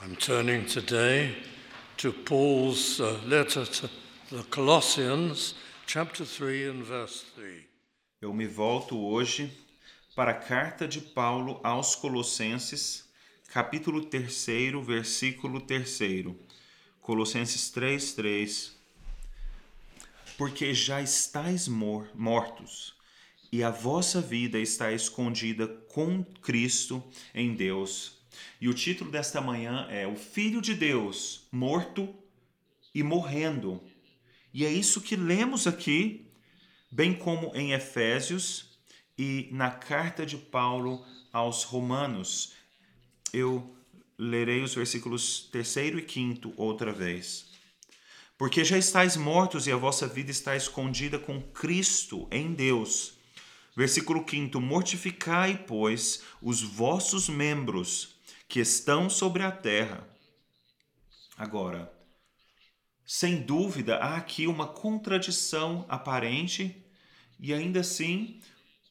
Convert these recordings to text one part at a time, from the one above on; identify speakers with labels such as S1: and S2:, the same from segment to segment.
S1: I'm turning today to Paul's letter to the Colossians, chapter 3 and verse 3.
S2: Eu me volto hoje para a carta de Paulo aos Colossenses, capítulo 3, versículo 3. Colossenses 3:3. Porque já estáis mortos, e a vossa vida está escondida com Cristo em Deus. E o título desta manhã é O Filho de Deus, morto e morrendo. E é isso que lemos aqui, bem como em Efésios e na carta de Paulo aos Romanos. Eu lerei os versículos 3 e 5 outra vez. Porque já estáis mortos e a vossa vida está escondida com Cristo em Deus. Versículo 5. Mortificai, pois, os vossos membros que estão sobre a terra. Agora, sem dúvida, há aqui uma contradição aparente e ainda assim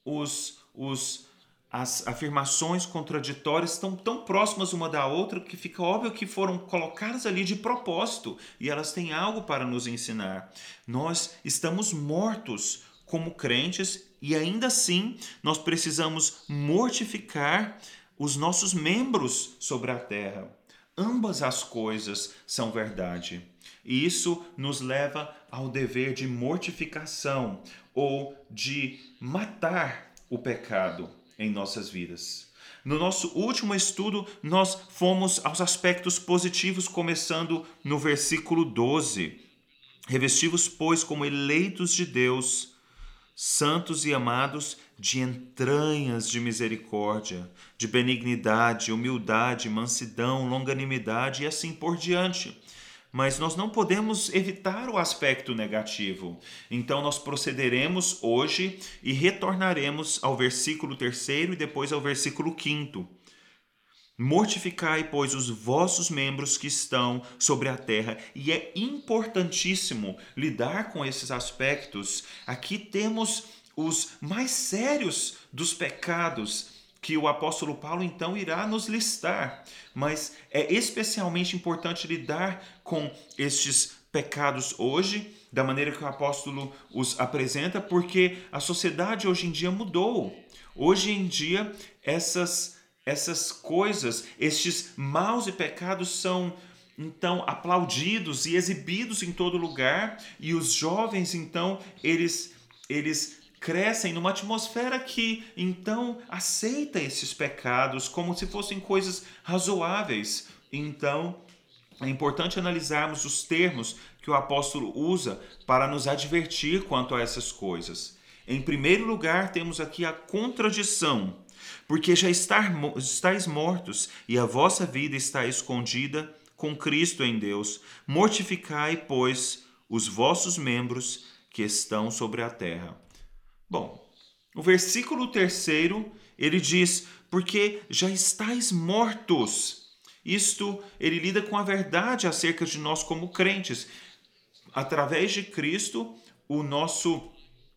S2: as afirmações contraditórias estão tão próximas uma da outra que fica óbvio que foram colocadas ali de propósito e elas têm algo para nos ensinar. Nós estamos mortos como crentes e ainda assim nós precisamos mortificar os nossos membros sobre a terra. Ambas as coisas são verdade. E isso nos leva ao dever de mortificação ou de matar o pecado em nossas vidas. No nosso último estudo, nós fomos aos aspectos positivos, começando no versículo 12. Revesti-vos, pois, como eleitos de Deus, santos e amados, de entranhas de misericórdia, de benignidade, humildade, mansidão, longanimidade e assim por diante. Mas nós não podemos evitar o aspecto negativo. Então nós procederemos hoje e retornaremos ao versículo 3 e depois ao versículo 5. Mortificai, pois, os vossos membros que estão sobre a terra. E é importantíssimo lidar com esses aspectos. Aqui temos os mais sérios dos pecados que o apóstolo Paulo então irá nos listar. Mas é especialmente importante lidar com estes pecados hoje, da maneira que o apóstolo os apresenta, porque a sociedade hoje em dia mudou. Hoje em dia, essas coisas, estes maus e pecados são então aplaudidos e exibidos em todo lugar, e os jovens então eles crescem numa atmosfera que então aceita esses pecados como se fossem coisas razoáveis. Então é importante analisarmos os termos que o apóstolo usa para nos advertir quanto a essas coisas. Em primeiro lugar, temos aqui a contradição. Porque já estáis mortos e a vossa vida está escondida com Cristo em Deus. Mortificai, pois, os vossos membros que estão sobre a terra. Bom, o versículo 3, ele diz, porque já estáis mortos. Isto, ele lida com a verdade acerca de nós como crentes. Através de Cristo, o nosso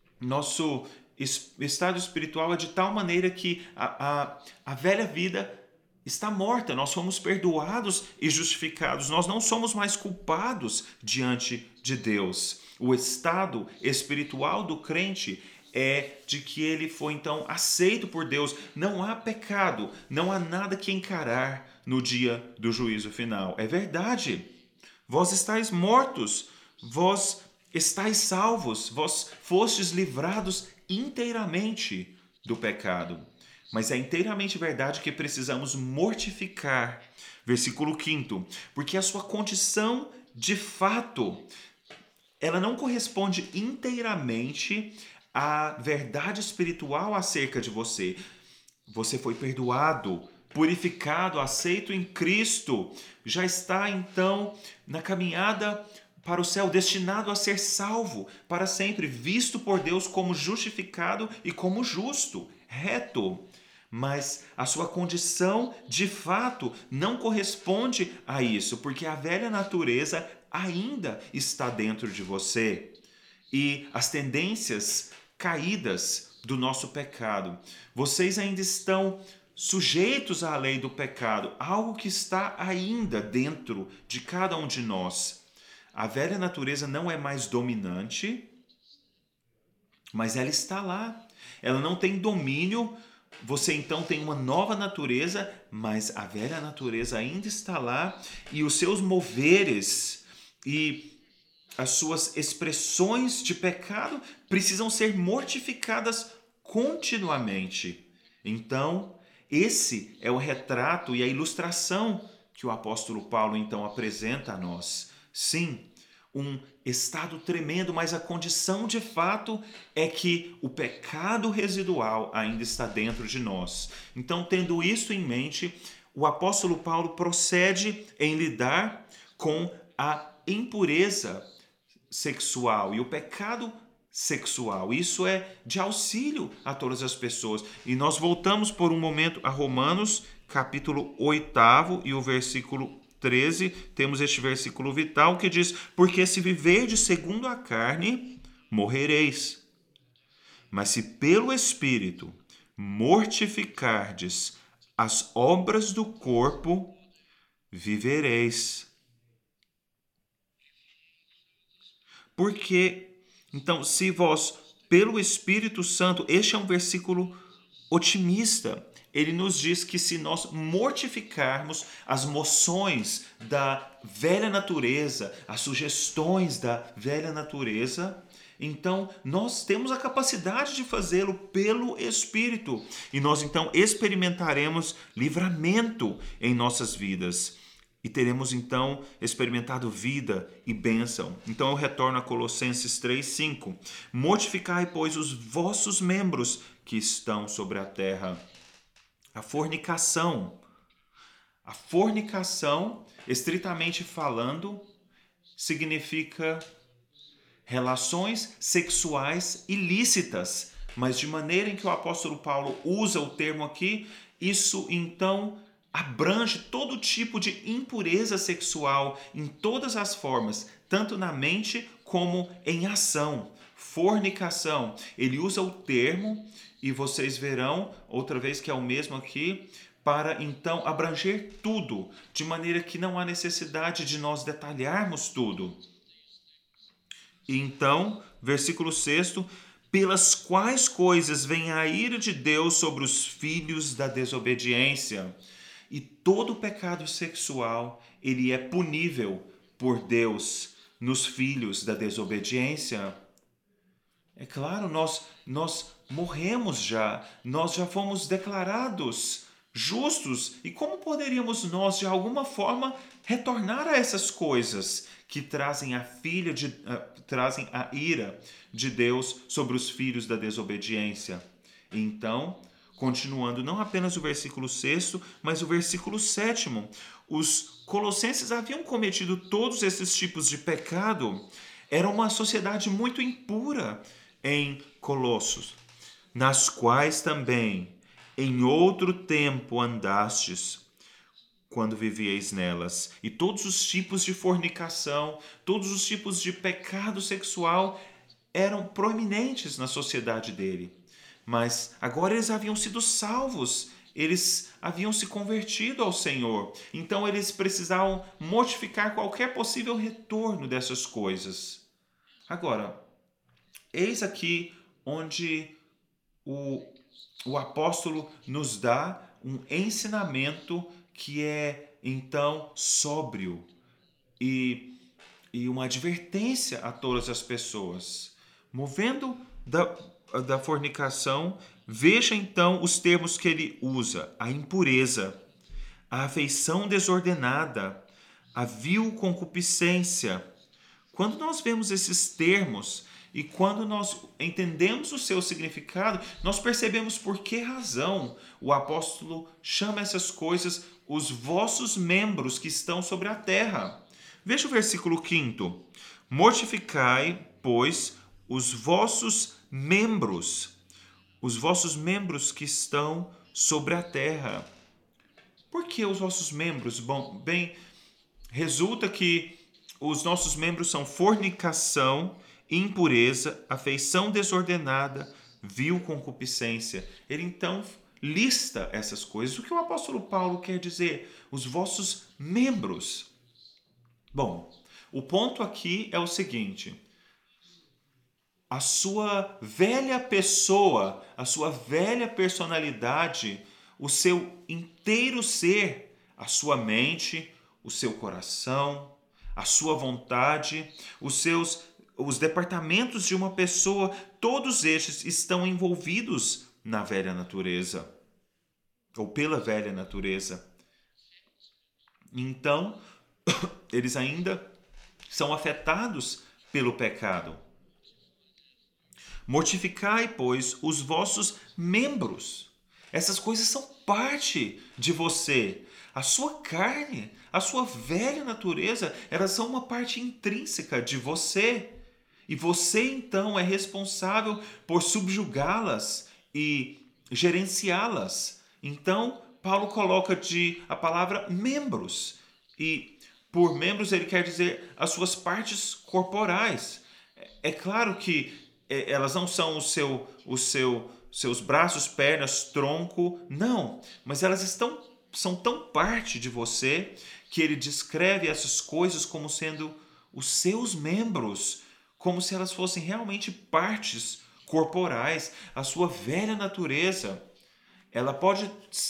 S2: estado espiritual é de tal maneira que a velha vida está morta. Nós somos perdoados e justificados. Nós não somos mais culpados diante de Deus. O estado espiritual do crente é de que ele foi então aceito por Deus. Não há pecado, não há nada que encarar no dia do juízo final. É verdade. Vós estáis mortos, vós estáis salvos, vós fostes livrados inteiramente do pecado. Mas é inteiramente verdade que precisamos mortificar. Versículo 5. Porque a sua condição, de fato, ela não corresponde inteiramente à verdade espiritual acerca de você. Você foi perdoado, purificado, aceito em Cristo. Já está, então, na caminhada para o céu, destinado a ser salvo para sempre, visto por Deus como justificado e como justo, reto. Mas a sua condição, de fato, não corresponde a isso, porque a velha natureza ainda está dentro de você. E as tendências caídas do nosso pecado, vocês ainda estão sujeitos à lei do pecado, algo que está ainda dentro de cada um de nós. A velha natureza não é mais dominante, mas ela está lá. Ela não tem domínio. Você então tem uma nova natureza, mas a velha natureza ainda está lá, e os seus moveres e as suas expressões de pecado precisam ser mortificadas continuamente. Então, esse é o retrato e a ilustração que o apóstolo Paulo então apresenta a nós. Sim, um estado tremendo, mas a condição de fato é que o pecado residual ainda está dentro de nós. Então, tendo isso em mente, o apóstolo Paulo procede em lidar com a impureza sexual e o pecado sexual. Isso é de auxílio a todas as pessoas. E nós voltamos por um momento a Romanos, capítulo 8 e o versículo 13, temos este versículo vital que diz: porque se viverdes segundo a carne, morrereis. Mas se pelo Espírito mortificardes as obras do corpo, vivereis. Porque, então, se vós, pelo Espírito Santo, este é um versículo otimista. Ele nos diz que se nós mortificarmos as moções da velha natureza, as sugestões da velha natureza, então nós temos a capacidade de fazê-lo pelo Espírito. E nós então experimentaremos livramento em nossas vidas. E teremos então experimentado vida e bênção. Então eu retorno a Colossenses 3:5. Mortificai, pois, os vossos membros que estão sobre a terra. A fornicação, estritamente falando, significa relações sexuais ilícitas, mas de maneira em que o apóstolo Paulo usa o termo aqui, isso então abrange todo tipo de impureza sexual em todas as formas, tanto na mente como em ação. Fornicação, ele usa o termo, e vocês verão outra vez que é o mesmo aqui, para então abranger tudo, de maneira que não há necessidade de nós detalharmos tudo. E então, versículo 6, pelas quais coisas vem a ira de Deus sobre os filhos da desobediência. E todo pecado sexual, ele é punível por Deus nos filhos da desobediência. É claro, nós morremos já, nós já fomos declarados justos. E como poderíamos nós, de alguma forma, retornar a essas coisas que trazem trazem a ira de Deus sobre os filhos da desobediência? Então, continuando, não apenas o versículo 6, mas o versículo 7. Os colossenses haviam cometido todos esses tipos de pecado. Era uma sociedade muito impura em Colossos, nas quais também em outro tempo andastes, quando vivieis nelas. E todos os tipos de fornicação, todos os tipos de pecado sexual eram proeminentes na sociedade dele. Mas agora eles haviam sido salvos, eles haviam se convertido ao Senhor. Então eles precisavam mortificar qualquer possível retorno dessas coisas. Agora, eis aqui onde o apóstolo nos dá um ensinamento que é então sóbrio e uma advertência a todas as pessoas. Movendo da fornicação, veja então os termos que ele usa: a impureza, a afeição desordenada, a vil concupiscência. Quando nós vemos esses termos e quando nós entendemos o seu significado, nós percebemos por que razão o apóstolo chama essas coisas os vossos membros que estão sobre a terra. Veja o versículo 5. Mortificai, pois, os vossos membros que estão sobre a terra. Por que os vossos membros? Bom, bem, resulta que os nossos membros são fornicação, impureza, afeição desordenada, vil concupiscência. Ele então lista essas coisas. O que o apóstolo Paulo quer dizer? Os vossos membros. Bom, o ponto aqui é o seguinte: a sua velha pessoa, a sua velha personalidade, o seu inteiro ser, a sua mente, o seu coração, a sua vontade, os departamentos de uma pessoa, todos estes estão envolvidos na velha natureza, ou pela velha natureza. Então, eles ainda são afetados pelo pecado. Mortificai, pois, os vossos membros. Essas coisas são parte de você. A sua carne, a sua velha natureza, elas são uma parte intrínseca de você. E você, então, é responsável por subjugá-las e gerenciá-las. Então, Paulo coloca a palavra membros. E por membros ele quer dizer as suas partes corporais. É claro que elas não são seus braços, pernas, tronco, não. Mas elas são tão parte de você que ele descreve essas coisas como sendo os seus membros, como se elas fossem realmente partes corporais. A sua velha natureza, ela pode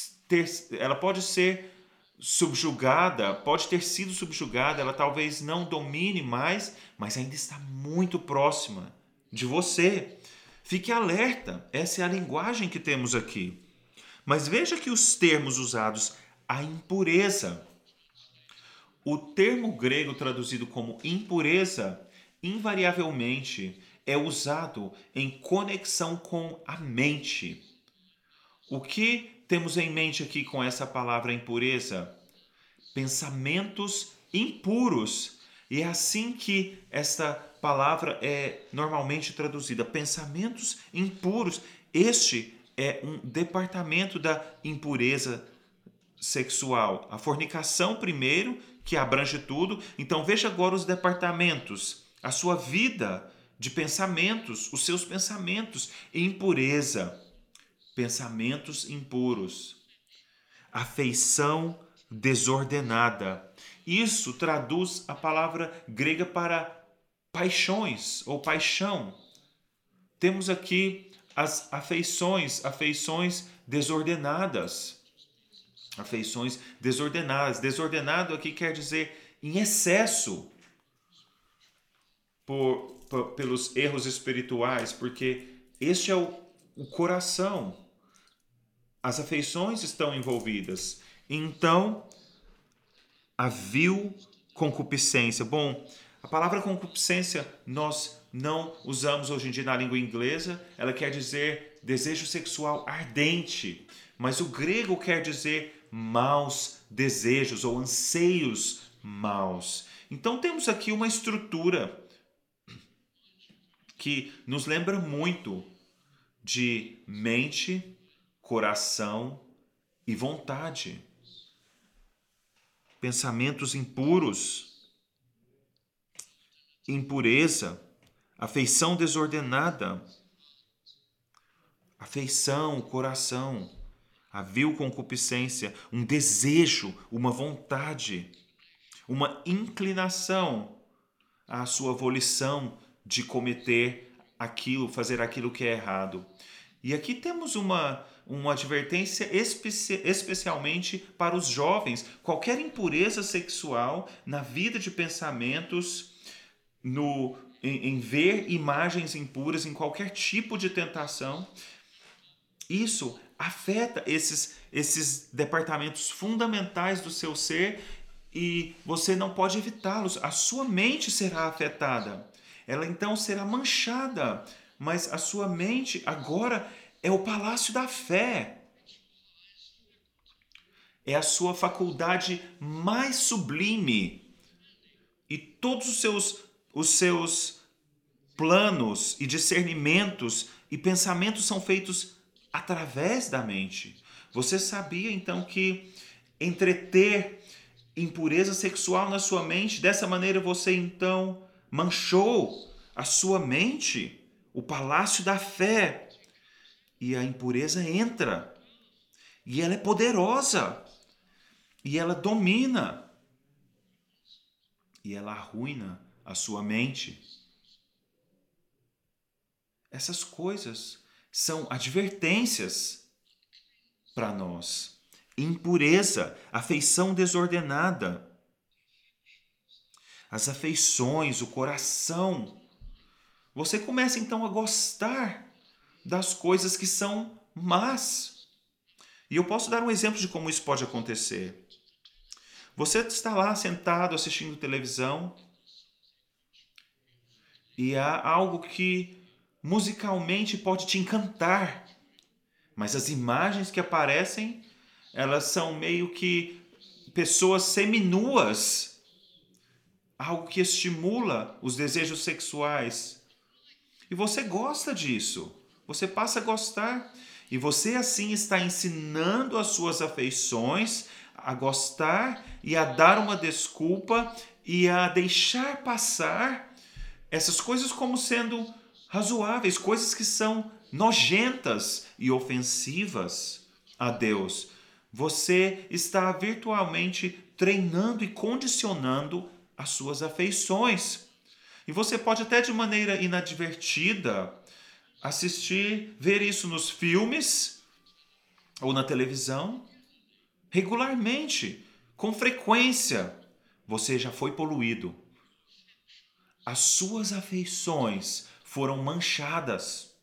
S2: ser subjugada, pode ter sido subjugada, ela talvez não domine mais, mas ainda está muito próxima de você. Fique alerta, essa é a linguagem que temos aqui. Mas veja que os termos usados, a impureza. O termo grego traduzido como impureza, invariavelmente é usado em conexão com a mente. O que temos em mente aqui com essa palavra impureza? Pensamentos impuros. E é assim que esta palavra é normalmente traduzida. Pensamentos impuros. Este é um departamento da impureza sexual. A fornicação primeiro, que abrange tudo. Então veja agora os departamentos. A sua vida de pensamentos, os seus pensamentos. Impureza. Pensamentos impuros. Afeição desordenada. Isso traduz a palavra grega para paixões ou paixão. Temos aqui as afeições desordenadas. Afeições desordenadas. Desordenado aqui quer dizer em excesso pelos erros espirituais, porque este é o coração. As afeições estão envolvidas. Então, a vil concupiscência. Bom, a palavra concupiscência nós não usamos hoje em dia na língua inglesa. Ela quer dizer desejo sexual ardente. Mas o grego quer dizer maus desejos ou anseios maus. Então temos aqui uma estrutura que nos lembra muito de mente, coração e vontade. Pensamentos impuros, impureza, afeição desordenada, afeição, coração, a vil concupiscência, um desejo, uma vontade, uma inclinação à sua volição de cometer aquilo, fazer aquilo que é errado. E aqui temos uma advertência especialmente para os jovens. Qualquer impureza sexual na vida de pensamentos, em ver imagens impuras, em qualquer tipo de tentação, isso afeta esses departamentos fundamentais do seu ser e você não pode evitá-los. A sua mente será afetada. Ela então será manchada, mas a sua mente agora é o palácio da fé. É a sua faculdade mais sublime. E todos os seus planos e discernimentos e pensamentos são feitos através da mente. Você sabia então que entreter impureza sexual na sua mente, dessa maneira você então manchou a sua mente, o palácio da fé, e a impureza entra. E ela é poderosa. E ela domina. E ela arruina a sua mente. Essas coisas são advertências para nós. Impureza, afeição desordenada. As afeições, o coração. Você começa então a gostar das coisas que são más. E eu posso dar um exemplo de como isso pode acontecer. Você está lá sentado assistindo televisão e há algo que musicalmente pode te encantar, mas as imagens que aparecem, elas são meio que pessoas seminuas, algo que estimula os desejos sexuais. E você gosta disso, você passa a gostar, e você assim está ensinando as suas afeições a gostar e a dar uma desculpa e a deixar passar essas coisas como sendo razoáveis, coisas que são nojentas e ofensivas a Deus. Você está virtualmente treinando e condicionando as suas afeições. E você pode até de maneira inadvertida ver isso nos filmes ou na televisão. Regularmente, com frequência, você já foi poluído. As suas afeições foram manchadas.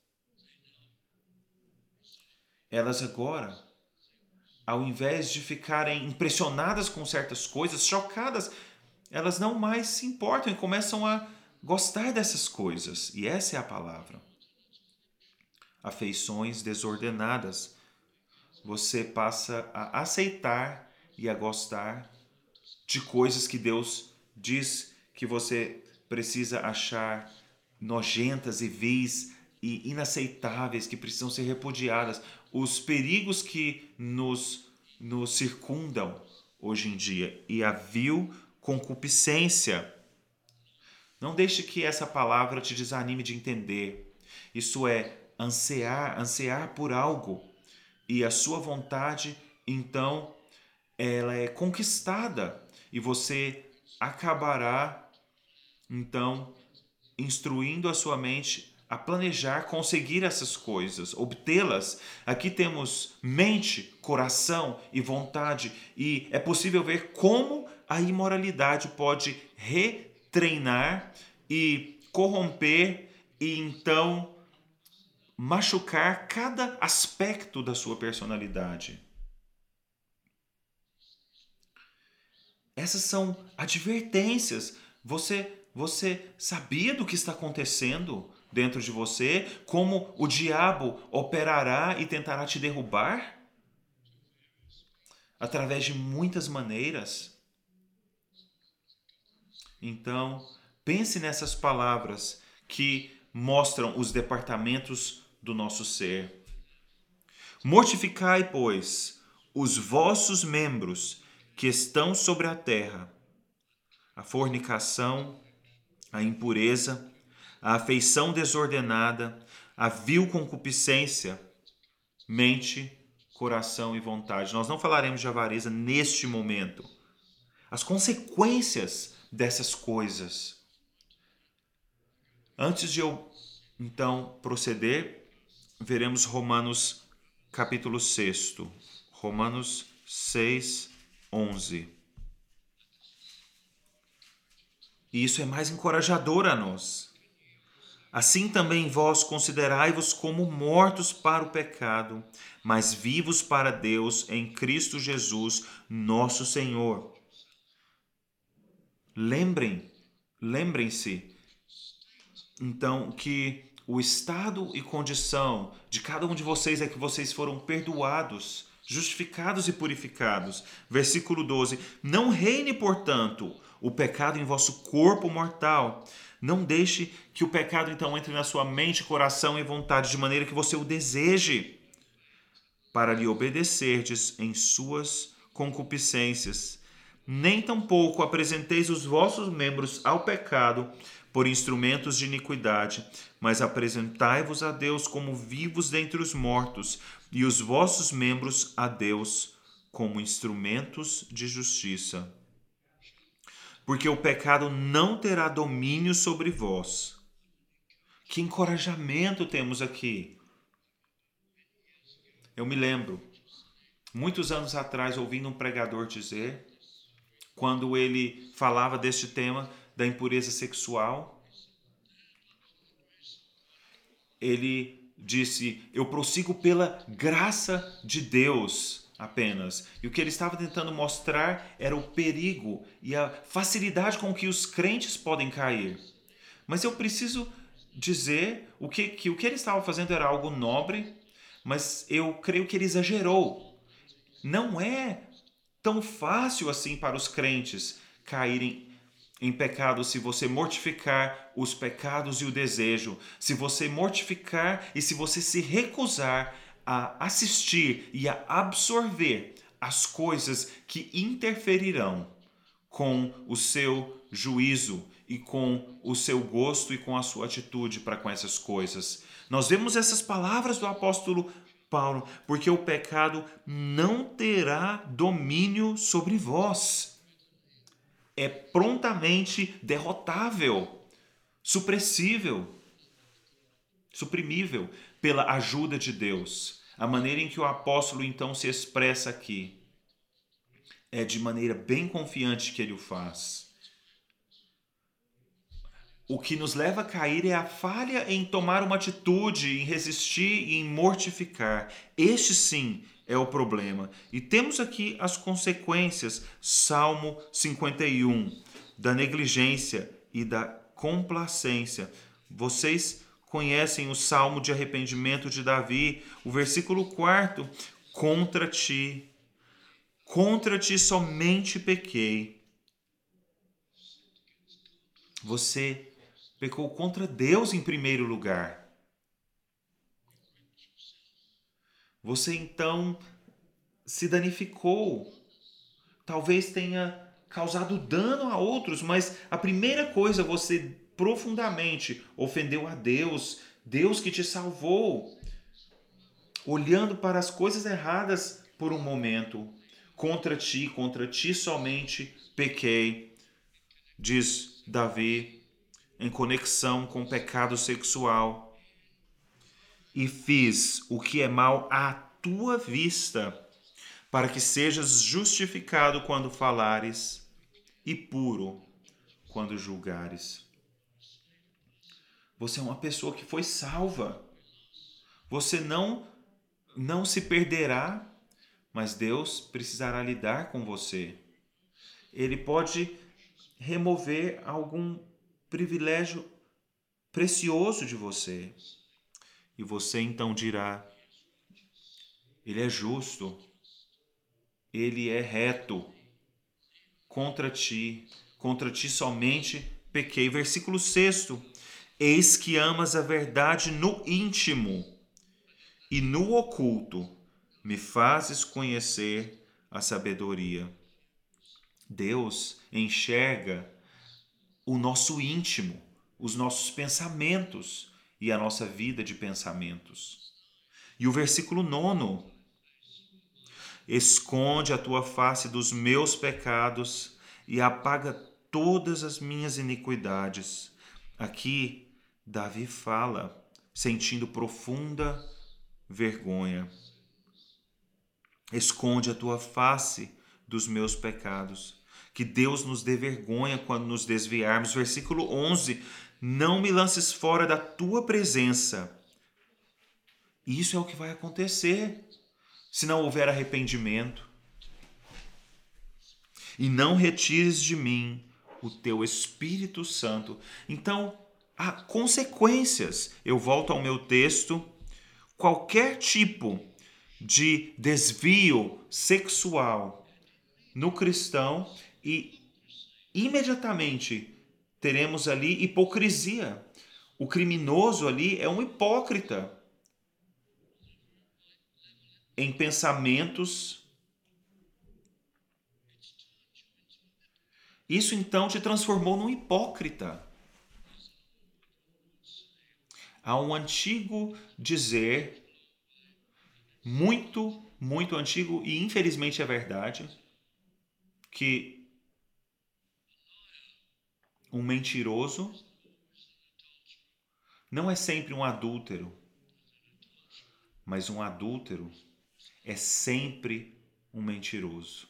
S2: Elas agora, ao invés de ficarem impressionadas com certas coisas, chocadas, elas não mais se importam e começam a gostar dessas coisas. E essa é a palavra. Afeições desordenadas. Você passa a aceitar e a gostar de coisas que Deus diz que você precisa achar nojentas e vis e inaceitáveis, que precisam ser repudiadas. Os perigos que nos circundam hoje em dia. E a vil concupiscência. Não deixe que essa palavra te desanime de entender. Isso é ansiar por algo. E a sua vontade, então, ela é conquistada. E você acabará, então, instruindo a sua mente a planejar, conseguir essas coisas, obtê-las. Aqui temos mente, coração e vontade. E é possível ver como a imoralidade pode retreinar e corromper e, então, machucar cada aspecto da sua personalidade. Essas são advertências. Você sabia do que está acontecendo dentro de você? Como o diabo operará e tentará te derrubar? Através de muitas maneiras. Então, pense nessas palavras que mostram os departamentos do nosso ser. Mortificai, pois, os vossos membros que estão sobre a terra, a fornicação, a impureza, a afeição desordenada, a vil concupiscência, mente, coração e vontade. Nós não falaremos de avareza neste momento. As consequências dessas coisas. Antes de eu, então, proceder, veremos Romanos capítulo 6. Romanos 6, 11. E isso é mais encorajador a nós. Assim também vós considerai-vos como mortos para o pecado, mas vivos para Deus em Cristo Jesus, nosso Senhor. Lembrem-se, então, que o estado e condição de cada um de vocês é que vocês foram perdoados, justificados e purificados. Versículo 12. Não reine, portanto, o pecado em vosso corpo mortal. Não deixe que o pecado, então, entre na sua mente, coração e vontade, de maneira que você o deseje, para lhe obedecerdes em suas concupiscências. Nem tampouco apresenteis os vossos membros ao pecado por instrumentos de iniquidade, mas apresentai-vos a Deus como vivos dentre os mortos, e os vossos membros a Deus como instrumentos de justiça. Porque o pecado não terá domínio sobre vós. Que encorajamento temos aqui. Eu me lembro, muitos anos atrás, ouvindo um pregador dizer, quando ele falava deste tema da impureza sexual, ele disse: eu prossigo pela graça de Deus apenas. E o que ele estava tentando mostrar era o perigo e a facilidade com que os crentes podem cair. Mas eu preciso dizer que o que ele estava fazendo era algo nobre, mas eu creio que ele exagerou. Não é tão fácil assim para os crentes caírem em pecado se você mortificar os pecados e o desejo, se você mortificar e se você se recusar a assistir e a absorver as coisas que interferirão com o seu juízo e com o seu gosto e com a sua atitude para com essas coisas. Nós vemos essas palavras do apóstolo Paulo, porque o pecado não terá domínio sobre vós. É prontamente derrotável, suprimível pela ajuda de Deus. A maneira em que o apóstolo então se expressa aqui é de maneira bem confiante que ele o faz. O que nos leva a cair é a falha em tomar uma atitude, em resistir e em mortificar. Este sim é o problema. E temos aqui as consequências, Salmo 51, da negligência e da complacência. Vocês conhecem o Salmo de arrependimento de Davi, o versículo 4, contra ti somente pequei. Você pecou contra Deus em primeiro lugar. Você então se danificou. Talvez tenha causado dano a outros, mas a primeira coisa, você profundamente ofendeu a Deus, Deus que te salvou, olhando para as coisas erradas por um momento. Contra ti somente pequei, diz Davi, em conexão com o pecado sexual. E fiz o que é mal à tua vista, para que sejas justificado quando falares e puro quando julgares. Você é uma pessoa que foi salva. Você não se perderá, mas Deus precisará lidar com você. Ele pode remover algum privilégio precioso de você. E você então dirá: ele é justo, ele é reto, contra ti somente pequei. Versículo 6, eis que amas a verdade no íntimo, e no oculto me fazes conhecer a sabedoria. Deus enxerga o nosso íntimo, os nossos pensamentos e a nossa vida de pensamentos. E o versículo 9, esconde a tua face dos meus pecados e apaga todas as minhas iniquidades. Aqui, Davi fala, sentindo profunda vergonha. Esconde a tua face dos meus pecados. Que Deus nos dê vergonha quando nos desviarmos. Versículo 11, não me lances fora da tua presença. E isso é o que vai acontecer se não houver arrependimento. E não retires de mim o teu Espírito Santo. Então, há consequências. Eu volto ao meu texto. Qualquer tipo de desvio sexual no cristão e imediatamente teremos ali hipocrisia. O criminoso ali é um hipócrita em pensamentos. Isso então te transformou num hipócrita. Há um antigo dizer muito, muito antigo, e infelizmente é verdade, que um mentiroso não é sempre um adúltero, mas um adúltero é sempre um mentiroso.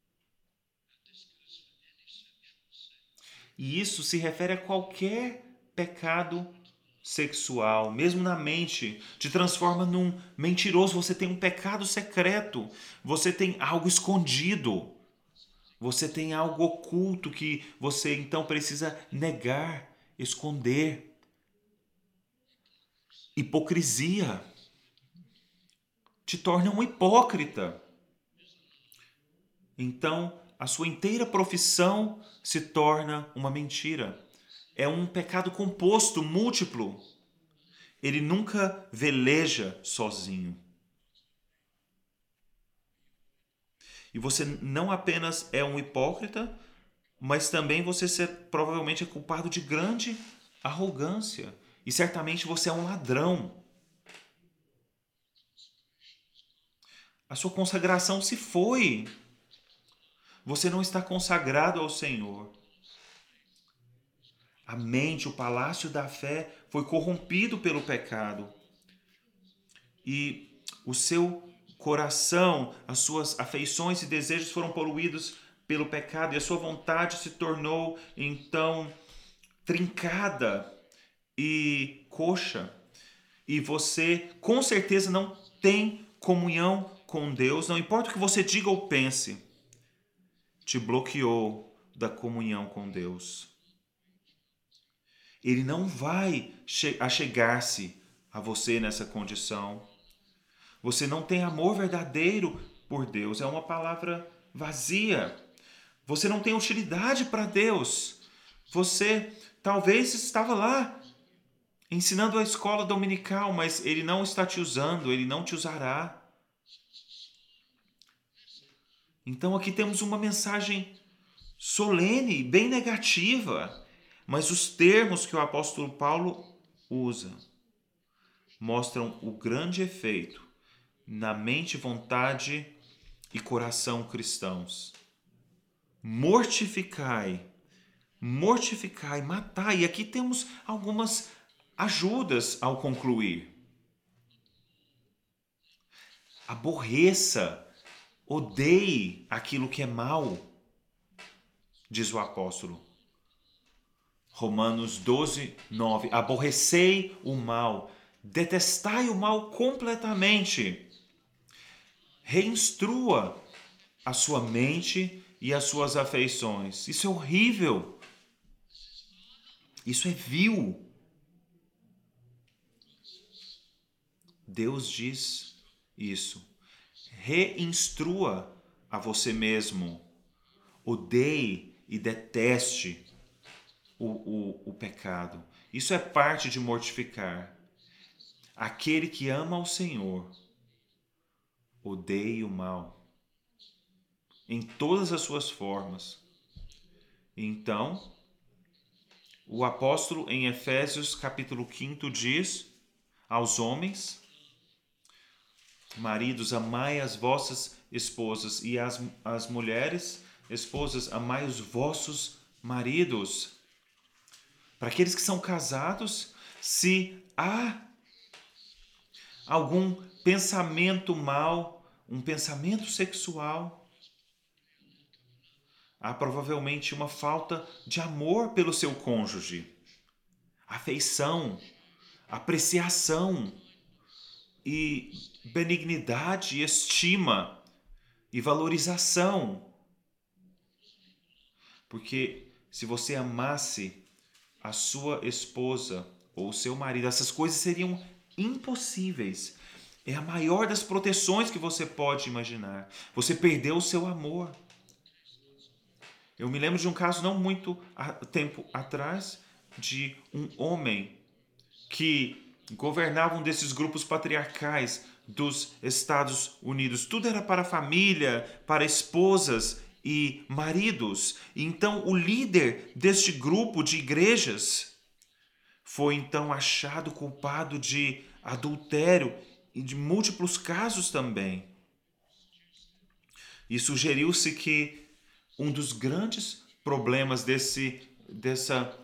S2: E isso se refere a qualquer pecado sexual, mesmo na mente, te transforma num mentiroso. Você tem um pecado secreto, você tem algo escondido, você tem algo oculto que você então precisa negar, esconder. Hipocrisia te torna um hipócrita. Então, a sua inteira profissão se torna uma mentira. É um pecado composto, múltiplo. Ele nunca veleja sozinho. E você não apenas é um hipócrita, mas também você provavelmente é culpado de grande arrogância. E certamente você é um ladrão. A sua consagração se foi. Você não está consagrado ao Senhor. A mente, o palácio da fé, foi corrompido pelo pecado. E o seu coração, as suas afeições e desejos foram poluídos pelo pecado, e a sua vontade se tornou, então, trincada e coxa. E você, com certeza, não tem comunhão com Deus, não importa o que você diga ou pense, te bloqueou da comunhão com Deus. Ele não vai achegar-se a você nessa condição. Você não tem amor verdadeiro por Deus. É uma palavra vazia. Você não tem utilidade para Deus. Você talvez estava lá ensinando a escola dominical, mas Ele não está te usando, Ele não te usará. Então aqui temos uma mensagem solene, bem negativa, mas os termos que o apóstolo Paulo usa mostram o grande efeito na mente, vontade e coração cristãos. Mortificai, matai. E aqui temos algumas ajudas ao concluir. Aborreça, odeie aquilo que é mal, diz o apóstolo. Romanos 12, 9. Aborrecei o mal, detestai o mal completamente. Reinstrua a sua mente e as suas afeições. Isso é horrível. Isso é vil. Deus diz isso. Reinstrua a você mesmo. Odeie e deteste o pecado. Isso é parte de mortificar. Aquele que ama ao Senhor odeie o mal em todas as suas formas. Então, o apóstolo em Efésios capítulo 5 diz aos homens: maridos, amai as vossas esposas, e as mulheres, esposas, amai os vossos maridos. Para aqueles que são casados, se há algum pensamento mal, um pensamento sexual, há provavelmente uma falta de amor pelo seu cônjuge, afeição, apreciação e benignidade, estima e valorização. Porque se você amasse a sua esposa ou o seu marido, essas coisas seriam impossíveis. É a maior das proteções que você pode imaginar. Você perdeu o seu amor. Eu me lembro de um caso não muito tempo atrás de um homem que governava um desses grupos patriarcais dos Estados Unidos. Tudo era para a família, para esposas e maridos. Então o líder deste grupo de igrejas foi então achado culpado de adultério e de múltiplos casos também. E sugeriu-se que um dos grandes problemas dessa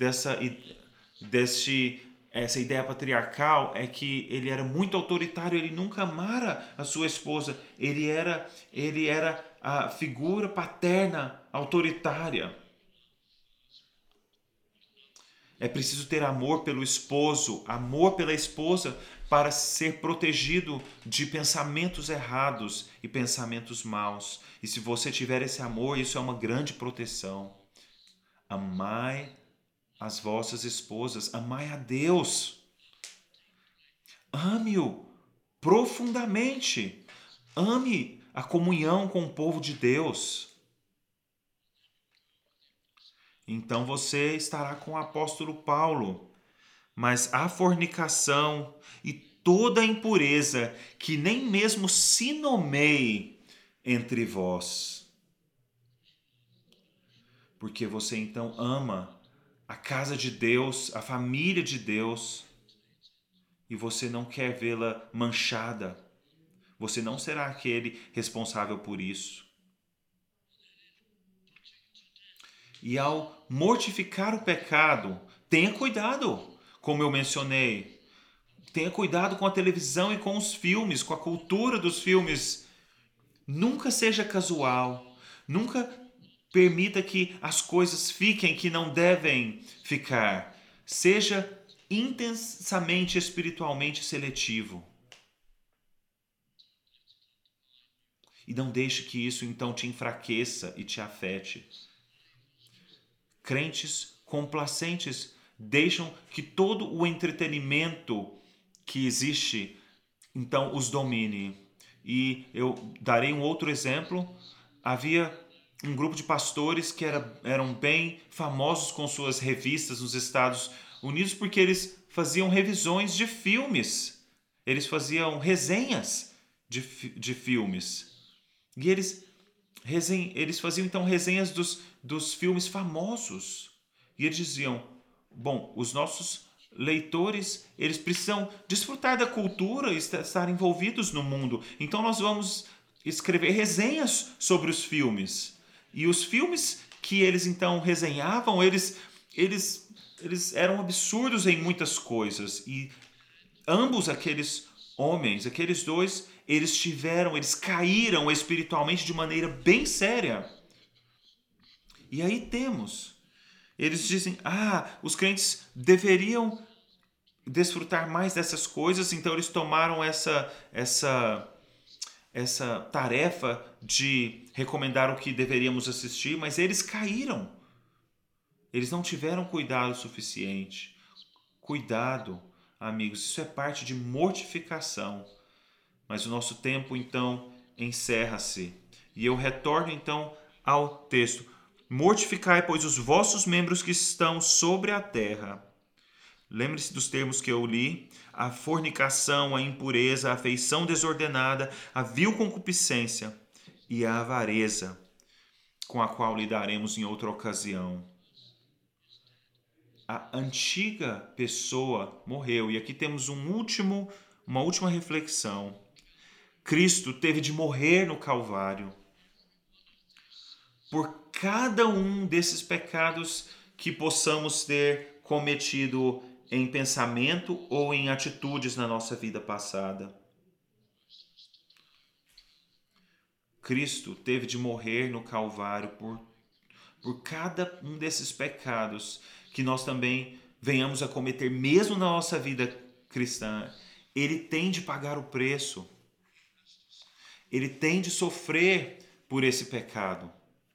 S2: ideia patriarcal é que ele era muito autoritário, ele nunca amara a sua esposa, ele era a figura paterna autoritária. É preciso ter amor pelo esposo, amor pela esposa, para ser protegido de pensamentos errados e pensamentos maus. E se você tiver esse amor, isso é uma grande proteção. Amai as vossas esposas, amai a Deus. Ame-o profundamente. Ame a comunhão com o povo de Deus. Então você estará com o apóstolo Paulo. Mas a fornicação e toda a impureza que nem mesmo se nomeie entre vós. Porque você então ama a casa de Deus, a família de Deus, e você não quer vê-la manchada. Você não será aquele responsável por isso. E ao mortificar o pecado, tenha cuidado, como eu mencionei. Tenha cuidado com a televisão e com os filmes, com a cultura dos filmes. Nunca seja casual. Nunca permita que as coisas fiquem que não devem ficar. Seja intensamente espiritualmente seletivo. E não deixe que isso então te enfraqueça e te afete. Crentes complacentes deixam que todo o entretenimento que existe, então, os domine. E eu darei um outro exemplo. Havia um grupo de pastores que eram bem famosos com suas revistas nos Estados Unidos porque eles faziam revisões de filmes. Eles faziam resenhas de filmes. E eles faziam então resenhas dos filmes famosos. E eles diziam, bom, os nossos leitores, eles precisam desfrutar da cultura e estar envolvidos no mundo. Então nós vamos escrever resenhas sobre os filmes. E os filmes que eles então resenhavam, eles eram absurdos em muitas coisas. E ambos aqueles homens, aqueles dois, eles caíram espiritualmente de maneira bem séria. E aí eles dizem, os crentes deveriam desfrutar mais dessas coisas, então eles tomaram essa tarefa de recomendar o que deveríamos assistir, mas eles caíram. Eles não tiveram cuidado suficiente. Cuidado, amigos, isso é parte de mortificação. Mas o nosso tempo, então, encerra-se. E eu retorno, então, ao texto. Mortificai, pois, os vossos membros que estão sobre a terra. Lembre-se dos termos que eu li. A fornicação, a impureza, a afeição desordenada, a vil concupiscência e a avareza, com a qual lidaremos em outra ocasião. A antiga pessoa morreu. E aqui temos uma última reflexão. Cristo teve de morrer no Calvário por cada um desses pecados que possamos ter cometido em pensamento ou em atitudes na nossa vida passada. Cristo teve de morrer no Calvário por cada um desses pecados que nós também venhamos a cometer, mesmo na nossa vida cristã. Ele tem de pagar o preço. Ele tem de sofrer por esse pecado.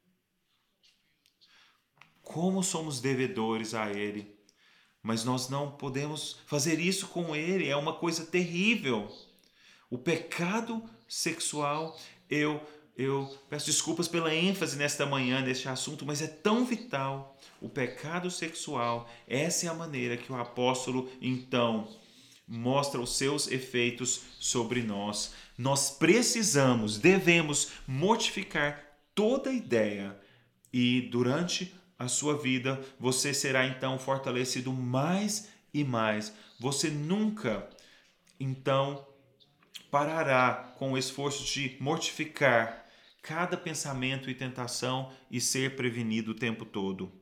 S2: Como somos devedores a Ele. Mas nós não podemos fazer isso com Ele. É uma coisa terrível. O pecado sexual, eu peço desculpas pela ênfase nesta manhã, neste assunto, mas é tão vital. O pecado sexual, essa é a maneira que o apóstolo, então, mostra os seus efeitos sobre nós. Nós devemos mortificar toda ideia e durante a sua vida você será então fortalecido mais e mais. Você nunca então parará com o esforço de mortificar cada pensamento e tentação e ser prevenido o tempo todo.